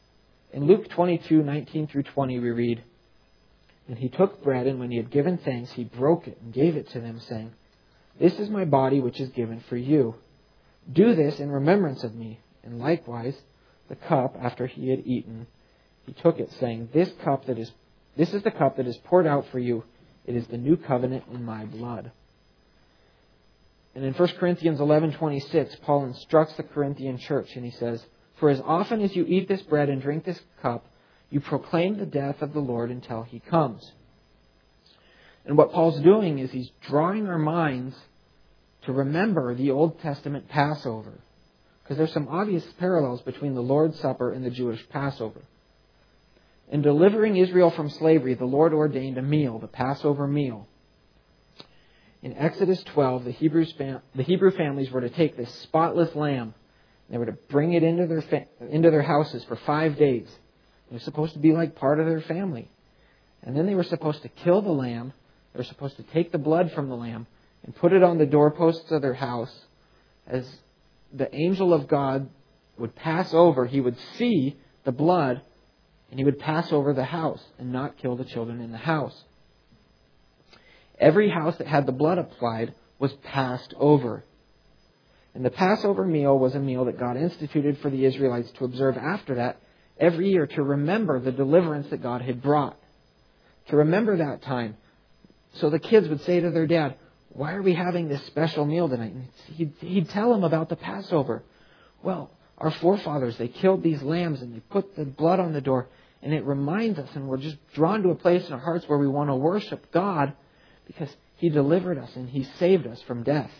In Luke 22:19 through 20, we read, "And he took bread, and when he had given thanks, he broke it and gave it to them, saying, 'This is my body which is given for you. Do this in remembrance of me.' And likewise, the cup, after he had eaten, he took it, saying, 'This is the cup that is poured out for you. It is the new covenant in my blood.'" And in 1 Corinthians 11:26, Paul instructs the Corinthian church, and he says, "For as often as you eat this bread and drink this cup, you proclaim the death of the Lord until he comes." And what Paul's doing is he's drawing our minds to remember the Old Testament Passover. Because there's some obvious parallels between the Lord's Supper and the Jewish Passover. In delivering Israel from slavery, the Lord ordained a meal, the Passover meal. In Exodus 12, the Hebrew families were to take this spotless lamb. They were to bring it into their houses for 5 days. It was supposed to be like part of their family. And then they were supposed to kill the lamb. They were supposed to take the blood from the lamb and put it on the doorposts of their house. As the angel of God would pass over, he would see the blood, and he would pass over the house and not kill the children in the house. Every house that had the blood applied was passed over. And the Passover meal was a meal that God instituted for the Israelites to observe after that every year, to remember the deliverance that God had brought. To remember that time. So the kids would say to their dad, "Why are we having this special meal tonight?" And he'd tell them about the Passover. "Well, our forefathers, they killed these lambs and they put the blood on the door. And it reminds us, and we're just drawn to a place in our hearts where we want to worship God because He delivered us and He saved us from death."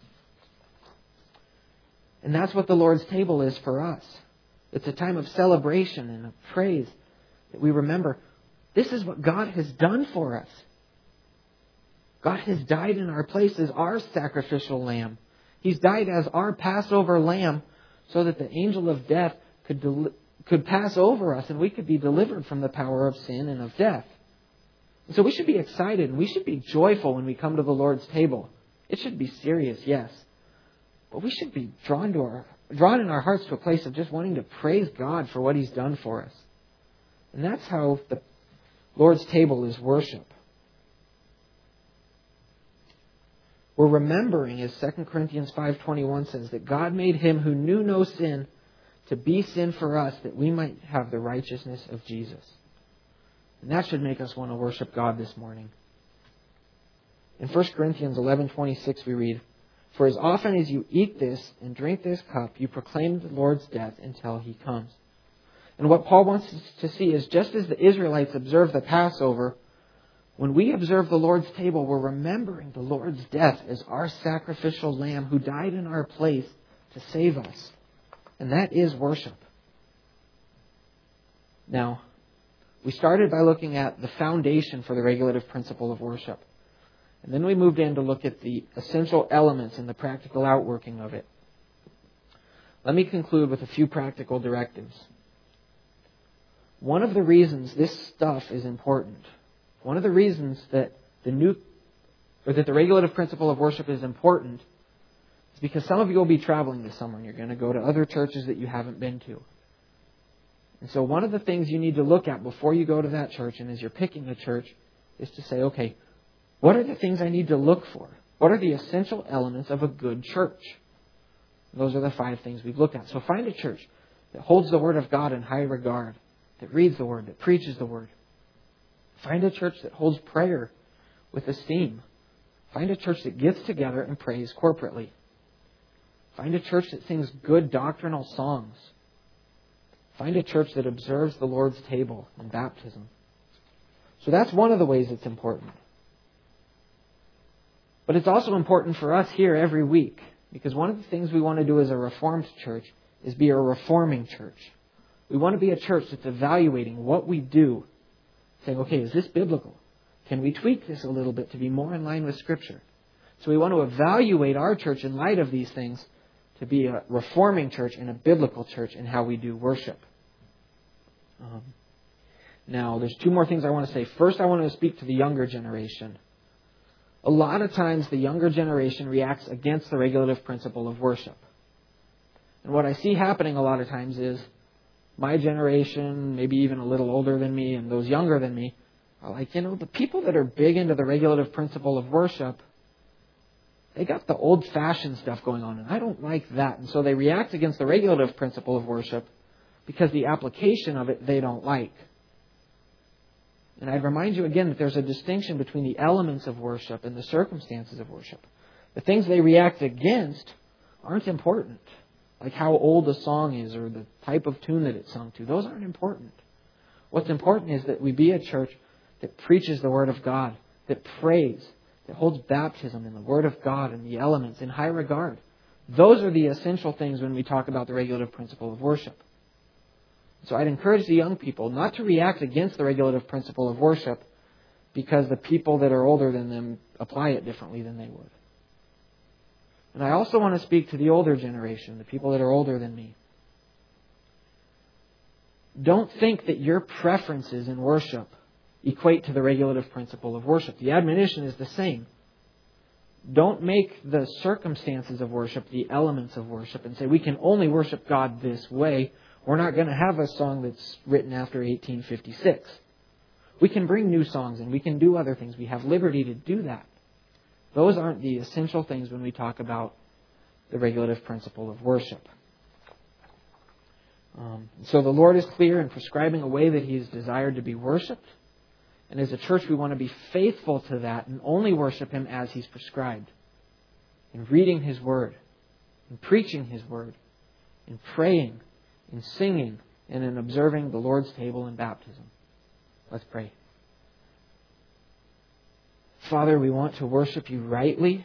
And that's what the Lord's table is for us. It's a time of celebration and of praise that we remember this is what God has done for us. God has died in our place as our sacrificial lamb. He's died as our Passover lamb so that the angel of death could pass over us and we could be delivered from the power of sin and of death. And so we should be excited and we should be joyful when we come to the Lord's table. It should be serious, yes. But we should be drawn in our hearts to a place of just wanting to praise God for what He's done for us. And that's how the Lord's table is worship. We're remembering, as 2 Corinthians 5:21 says, that God made Him who knew no sin to be sin for us, that we might have the righteousness of Jesus. And that should make us want to worship God this morning. In 1 Corinthians 11:26 we read, "For as often as you eat this and drink this cup, you proclaim the Lord's death until He comes." And what Paul wants us to see is, just as the Israelites observed the Passover, when we observe the Lord's table, we're remembering the Lord's death as our sacrificial lamb who died in our place to save us. And that is worship. Now, we started by looking at the foundation for the regulative principle of worship. And then we moved in to look at the essential elements and the practical outworking of it. Let me conclude with a few practical directives. One of the reasons this stuff is important, one of the reasons that the regulative principle of worship is important, is because some of you will be traveling this summer and you're going to go to other churches that you haven't been to. And so one of the things you need to look at before you go to that church, and as you're picking a church, is to say, okay, what are the things I need to look for? What are the essential elements of a good church? Those are the 5 things we've looked at. So find a church that holds the Word of God in high regard, that reads the Word, that preaches the Word. Find a church that holds prayer with esteem. Find a church that gets together and prays corporately. Find a church that sings good doctrinal songs. Find a church that observes the Lord's table and baptism. So that's one of the ways it's important. But it's also important for us here every week, because one of the things we want to do as a Reformed church is be a reforming church. We want to be a church that's evaluating what we do, saying, okay, is this biblical? Can we tweak this a little bit to be more in line with Scripture? So we want to evaluate our church in light of these things to be a reforming church and a biblical church in how we do worship. Now, there's 2 more things I want to say. First, I want to speak to the younger generation. A lot of times the younger generation reacts against the regulative principle of worship. And what I see happening a lot of times is my generation, maybe even a little older than me, and those younger than me, are like, the people that are big into the regulative principle of worship, they got the old-fashioned stuff going on, and I don't like that. And so they react against the regulative principle of worship because the application of it they don't like. And I'd remind you again that there's a distinction between the elements of worship and the circumstances of worship. The things they react against aren't important, like how old a song is or the type of tune that it's sung to. Those aren't important. What's important is that we be a church that preaches the Word of God, that prays, that holds baptism in the Word of God and the elements in high regard. Those are the essential things when we talk about the regulative principle of worship. So I'd encourage the young people not to react against the regulative principle of worship because the people that are older than them apply it differently than they would. And I also want to speak to the older generation, the people that are older than me. Don't think that your preferences in worship equate to the regulative principle of worship. The admonition is the same. Don't make the circumstances of worship the elements of worship and say we can only worship God this way. We're not going to have a song that's written after 1856. We can bring new songs and we can do other things. We have liberty to do that. Those aren't the essential things when we talk about the regulative principle of worship. So the Lord is clear in prescribing a way that He is desired to be worshipped. And as a church, we want to be faithful to that and only worship Him as He's prescribed. In reading His Word, in preaching His Word, in praying, in singing, and in observing the Lord's table and baptism. Let's pray. Father, we want to worship You rightly.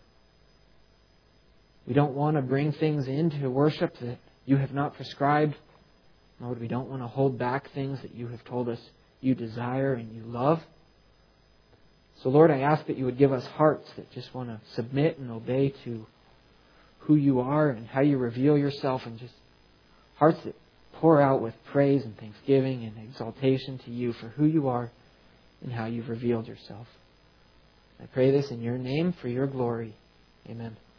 We don't want to bring things into worship that You have not prescribed. Lord, we don't want to hold back things that You have told us You desire and You love. So Lord, I ask that You would give us hearts that just want to submit and obey to who You are and how You reveal Yourself, and just hearts that pour out with praise and thanksgiving and exaltation to You for who You are and how You've revealed Yourself. I pray this in Your name for Your glory. Amen.